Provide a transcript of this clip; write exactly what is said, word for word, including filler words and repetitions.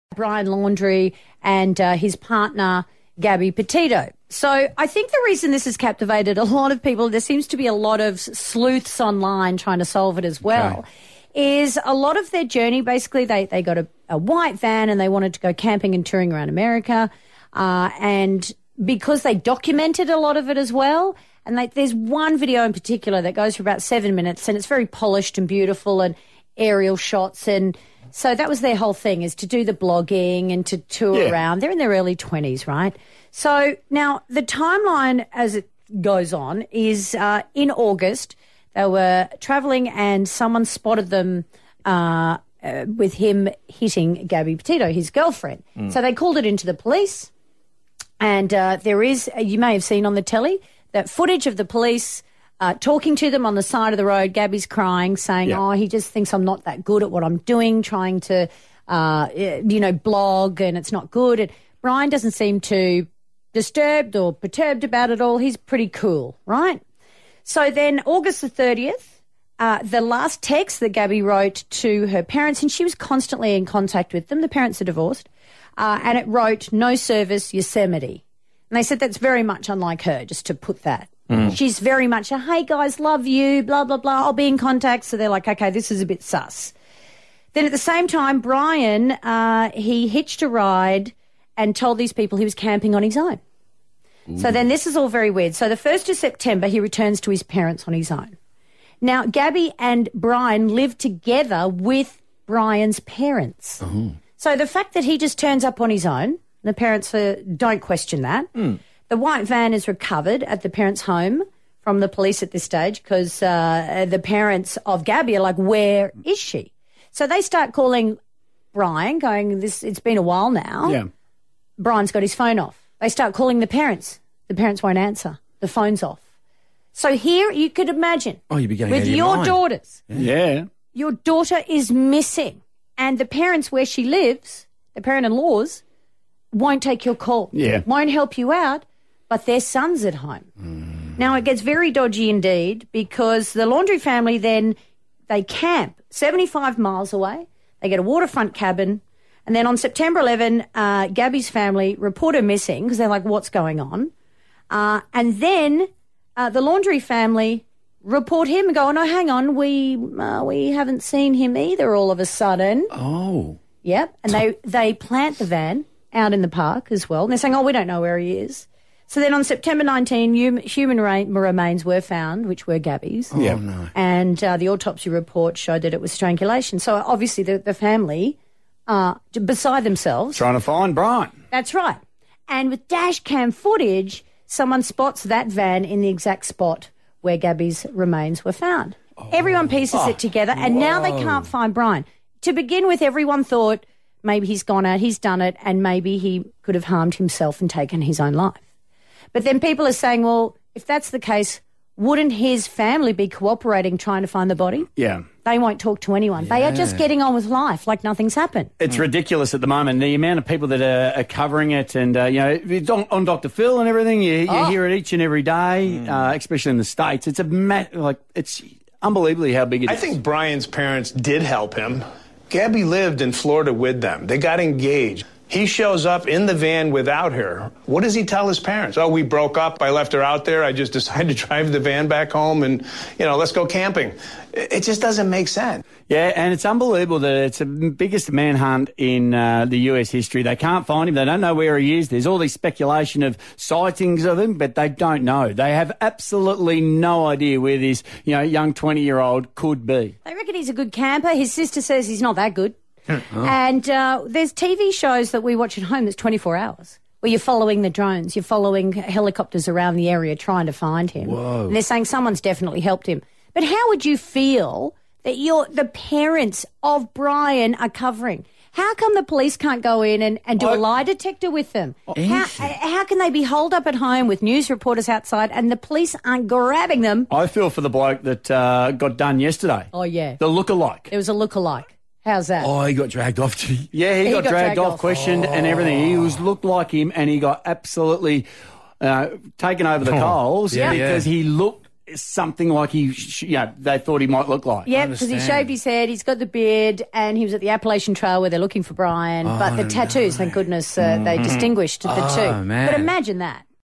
Brian Laundrie and uh, his partner, Gabby Petito. So I think the reason this has captivated a lot of people, there seems to be a lot of sleuths online trying to solve it as well, okay. is a lot of their journey, basically they, they got a, a white van and they wanted to go camping and touring around America. Uh, and because they documented a lot of it as well, and they, there's one video in particular that goes for about seven minutes and it's very polished and beautiful and aerial shots, and so that was their whole thing, is to do the blogging and to tour yeah. around. They're in their early twenties, right? So now the timeline as it goes on is uh, in August they were travelling and someone spotted them uh, uh, with him hitting Gabby Petito, his girlfriend. Mm. So they called it into the police, and uh, there is, you may have seen on the telly, that footage of the police Uh, talking to them on the side of the road. Gabby's crying, saying, yeah. oh, he just thinks I'm not that good at what I'm doing, trying to, uh, you know, blog, and it's not good. And Brian doesn't seem too disturbed or perturbed about it all. He's pretty cool, right? So then August the thirtieth, uh, the last text that Gabby wrote to her parents, and she was constantly in contact with them. The parents are divorced. Uh, and it wrote, no service, Yosemite. And they said that's very much unlike her, just to put that. Mm. She's very much a, hey, guys, love you, blah, blah, blah, I'll be in contact. So they're like, okay, this is a bit sus. Then at the same time, Brian, uh, he hitched a ride and told these people he was camping on his own. Ooh. So then this is all very weird. So the first of September, he returns to his parents on his own. Now, Gabby and Brian live together with Brian's parents. Uh-huh. So the fact that he just turns up on his own, the parents uh, don't question that. Mm. The white van is recovered at the parents' home from the police at this stage because uh, the parents of Gabby are like, where is she? So they start calling Brian, going, "This it's been a while now." Yeah. Brian's got his phone off. They start calling the parents. The parents won't answer. The phone's off. So here you could imagine oh, you'd be getting with out of your your mind. daughters. Yeah. yeah. Your daughter is missing, and the parents where she lives, the parent-in-laws, won't take your call. Yeah. Won't help you out. But their son's at home. Mm. Now, it gets very dodgy indeed because the Laundrie family then, they camp seventy-five miles away. They get a waterfront cabin. And then on September eleventh, uh, Gabby's family report her missing because they're like, what's going on? Uh, and then uh, the Laundrie family report him and go, oh, no, hang on, we uh, we haven't seen him either all of a sudden. Oh. Yep. And they, they plant the van out in the park as well. And they're saying, oh, we don't know where he is. So then on September nineteenth, human remains were found, which were Gabby's. Oh, yeah. no. And uh, the autopsy report showed that it was strangulation. So obviously the, the family are beside themselves. Trying to find Brian. That's right. And with dash cam footage, someone spots that van in the exact spot where Gabby's remains were found. Oh. Everyone pieces oh. it together, and Whoa. now they can't find Brian. To begin with, everyone thought maybe he's gone out, he's done it, and maybe he could have harmed himself and taken his own life. But then people are saying, well, if that's the case, wouldn't his family be cooperating trying to find the body? Yeah. They won't talk to anyone. Yeah. They are just getting on with life like nothing's happened. It's mm. ridiculous at the moment, the amount of people that are, are covering it. And, uh, you know, it's on, on Doctor Phil and everything. You, you oh. hear it each and every day, mm. uh, especially in the States. It's a ma- like it's unbelievably how big it I is. I think Brian's parents did help him. Gabby lived in Florida with them. They got engaged. He shows up in the van without her. What does he tell his parents? Oh, we broke up. I left her out there. I just decided to drive the van back home and, you know, let's go camping. It just doesn't make sense. Yeah, and it's unbelievable that it's the biggest manhunt in uh, the U S history. They can't find him. They don't know where he is. There's all this speculation of sightings of him, but they don't know. They have absolutely no idea where this, you know, young twenty-year-old could be. They reckon he's a good camper. His sister says he's not that good. Oh. And uh, there's T V shows that we watch at home that's twenty-four hours where you're following the drones, you're following helicopters around the area trying to find him. Whoa. And they're saying someone's definitely helped him. But how would you feel that you're, the parents of Brian are covering? How come the police can't go in and, and do I, a lie detector with them? How, how can they be holed up at home with news reporters outside and the police aren't grabbing them? I feel for the bloke that uh, got done yesterday. Oh, yeah. The lookalike. It was a lookalike. How's that? Oh, he got dragged off. To... Yeah, he, he got, got dragged, dragged off, off, questioned oh. and everything. He was looked like him and he got absolutely uh, taken over the coals yeah. because yeah. he looked something like he, sh- you know, they thought he might look like. Yeah, because he understand. shaved his head, he's got the beard, and he was at the Appalachian Trail where they're looking for Brian. Oh, but the no. tattoos, thank goodness, uh, they distinguished the Oh, two. man. But imagine that.